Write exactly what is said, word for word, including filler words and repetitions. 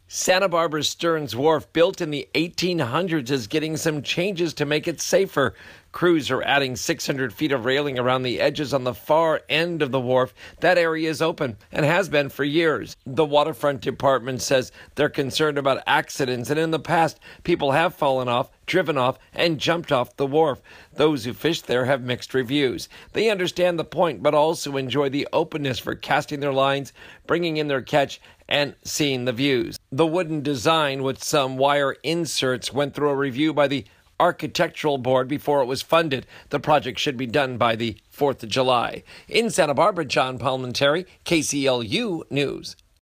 Santa Barbara Stearns Wharf, built in the eighteen hundreds, is getting some changes to make it safer. Crews are adding six hundred feet of railing around the edges on the far end of the wharf. That area is open and has been for years. The waterfront department says they're concerned about accidents, and in the past, people have fallen off, driven off, and jumped off the wharf. Those who fish there have mixed reviews. They understand the point, but also enjoy the openness for casting their lines, bringing in their catch, and seeing the views. The wooden design with some wire inserts went through a review by the Architectural Board before it was funded. The project should be done by the fourth of July. In Santa Barbara, John Palmentary, K C L U News.